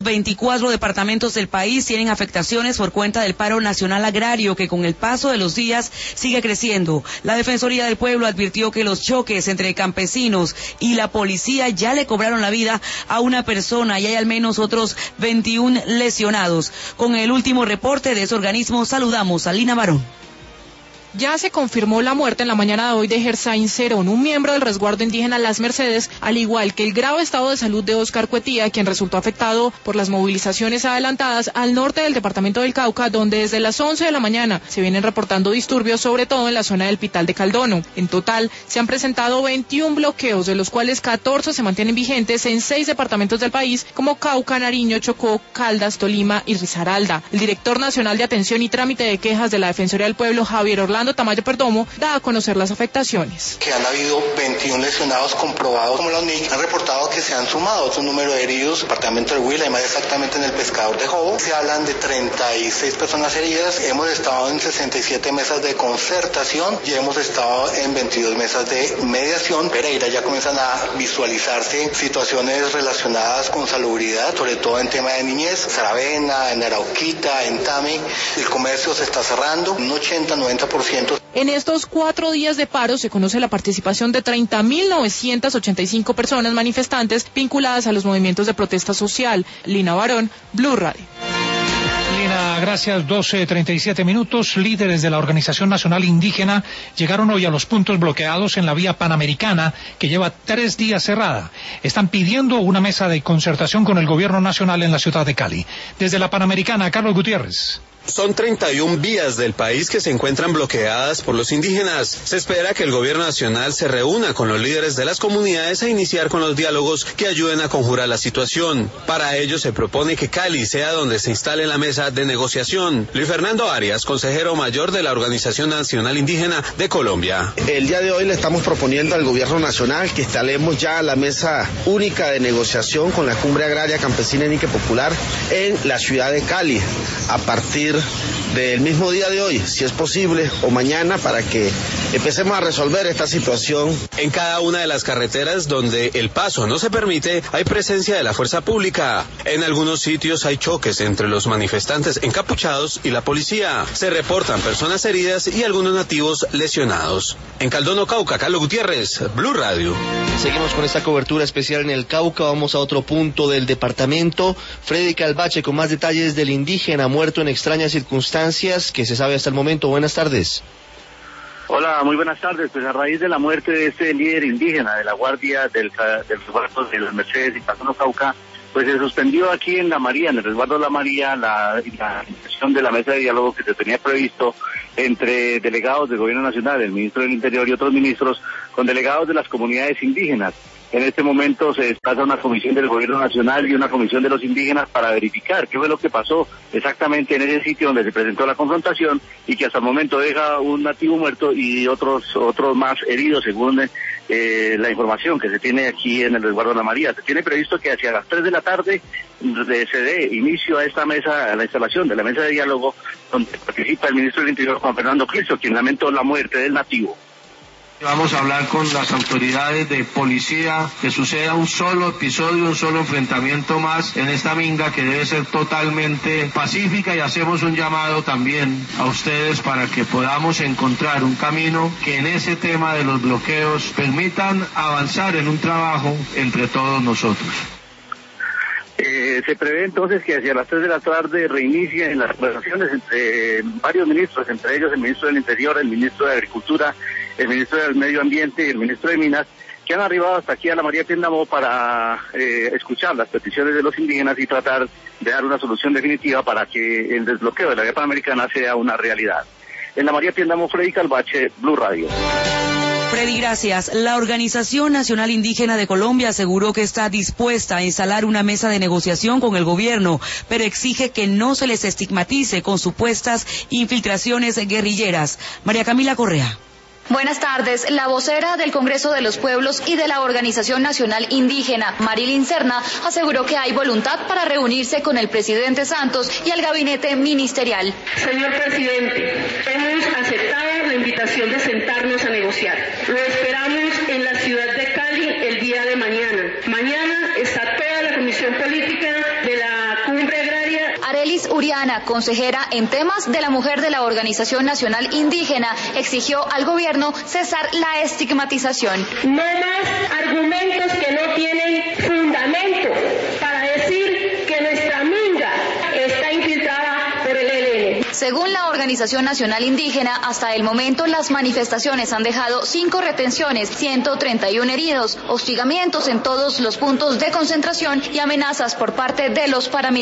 24 departamentos del país tienen afectaciones por cuenta del paro nacional agrario que con el paso de los días sigue creciendo. La Defensoría del Pueblo advirtió que los choques entre campesinos y la policía ya le cobraron la vida a una persona y hay al menos otros 21 lesionados. Con el último reporte de ese organismo saludamos a Lina Barón. Ya se confirmó la muerte en la mañana de hoy de Gersain Cerón, un miembro del resguardo indígena Las Mercedes, al igual que el grave estado de salud de Oscar Cuetía, quien resultó afectado por las movilizaciones adelantadas al norte del departamento del Cauca, donde desde las 11 de la mañana se vienen reportando disturbios, sobre todo en la zona del Pital de Caldono. En total, se han presentado 21 bloqueos, de los cuales 14 se mantienen vigentes en 6 departamentos del país, como Cauca, Nariño, Chocó, Caldas, Tolima y Risaralda. El director nacional de Atención y Trámite de Quejas de la Defensoría del Pueblo, Javier Orlando Tamayo Perdomo, da a conocer las afectaciones. Que han habido 21 lesionados comprobados, como los niños han reportado que se han sumado otro número de heridos, departamento del Huila, y más exactamente en el Pescador de Jobo. Se hablan de 36 personas heridas, hemos estado en 67 mesas de concertación y hemos estado en 22 mesas de mediación. Pereira ya comienzan a visualizarse situaciones relacionadas con salubridad, sobre todo en tema de niñez, Saravena, en Arauquita, en Tame, el comercio se está cerrando, un 80-90%. En estos 4 días de paro se conoce la participación de 30.985 personas manifestantes vinculadas a los movimientos de protesta social. Lina Barón, Blue Radio. Lina, gracias. 12:37 minutos. Líderes de la Organización Nacional Indígena llegaron hoy a los puntos bloqueados en la vía Panamericana, que lleva 3 días cerrada. Están pidiendo una mesa de concertación con el gobierno nacional en la ciudad de Cali. Desde la Panamericana, Carlos Gutiérrez. Son 31 vías del país que se encuentran bloqueadas por los indígenas. Se espera que el gobierno nacional se reúna con los líderes de las comunidades a iniciar con los diálogos que ayuden a conjurar la situación. Para ello se propone que Cali sea donde se instale la mesa de negociación. Luis Fernando Arias, consejero mayor de la Organización Nacional Indígena de Colombia. El día de hoy le estamos proponiendo al gobierno nacional que instalemos ya la mesa única de negociación con la Cumbre Agraria Campesina y Popular en la ciudad de Cali, a partir del mismo día de hoy, si es posible, o mañana, para que empecemos a resolver esta situación. En cada una de las carreteras donde el paso no se permite, hay presencia de la fuerza pública. En algunos sitios hay choques entre los manifestantes encapuchados y la policía. Se reportan personas heridas y algunos nativos lesionados. En Caldono, Cauca, Carlos Gutiérrez, Blue Radio. Seguimos con esta cobertura especial en el Cauca. Vamos a otro punto del departamento. Freddy Calvache con más detalles del indígena muerto en extrañas circunstancias que se sabe hasta el momento. Buenas tardes. Hola, muy buenas tardes. Pues a raíz de la muerte de este líder indígena de la Guardia del resguardo de las Mercedes y Caldono, Cauca, pues se suspendió aquí en La María, en el resguardo de La María, la sesión de la mesa de diálogo que se tenía previsto entre delegados del Gobierno Nacional, el ministro del Interior y otros ministros, con delegados de las comunidades indígenas. En este momento se desplaza una comisión del Gobierno Nacional y una comisión de los indígenas para verificar qué fue lo que pasó exactamente en ese sitio donde se presentó la confrontación y que hasta el momento deja un nativo muerto y otros más heridos, según la información que se tiene aquí en el resguardo de La María. Se tiene previsto que hacia las 3 de la tarde se dé inicio a esta mesa, a la instalación de la mesa de diálogo, donde participa el ministro del Interior, Juan Fernando Cristo, quien lamentó la muerte del nativo. Vamos a hablar con las autoridades de policía, que suceda un solo episodio, un solo enfrentamiento más en esta minga que debe ser totalmente pacífica, y hacemos un llamado también a ustedes para que podamos encontrar un camino que en ese tema de los bloqueos permitan avanzar en un trabajo entre todos nosotros. Se prevé entonces que hacia las 3 de la tarde reinicien las conversaciones entre varios ministros, entre ellos el ministro del Interior, el ministro de Agricultura, el ministro del Medio Ambiente y el ministro de Minas, que han arribado hasta aquí a La María Piendamó para escuchar las peticiones de los indígenas y tratar de dar una solución definitiva para que el desbloqueo de la vía panamericana sea una realidad. En La María Piendamó, Freddy Calvache, Blue Radio. Freddy, gracias. La Organización Nacional Indígena de Colombia aseguró que está dispuesta a instalar una mesa de negociación con el gobierno, pero exige que no se les estigmatice con supuestas infiltraciones guerrilleras. María Camila Correa. Buenas tardes. La vocera del Congreso de los Pueblos y de la Organización Nacional Indígena, Marilyn Serna, aseguró que hay voluntad para reunirse con el presidente Santos y el gabinete ministerial. Señor presidente, hemos aceptado la invitación de sentarnos a negociar. Lo esperamos en la ciudad de Cali el día de mañana. Mañana está toda la comisión política de la Arelis Uriana, consejera en temas de la mujer de la Organización Nacional Indígena, exigió al gobierno cesar la estigmatización. No más argumentos que no tienen fundamento para decir que nuestra minga está infiltrada por el ELN. Según la Organización Nacional Indígena, hasta el momento las manifestaciones han dejado 5 retenciones, 131 heridos, hostigamientos en todos los puntos de concentración y amenazas por parte de los paramilitares.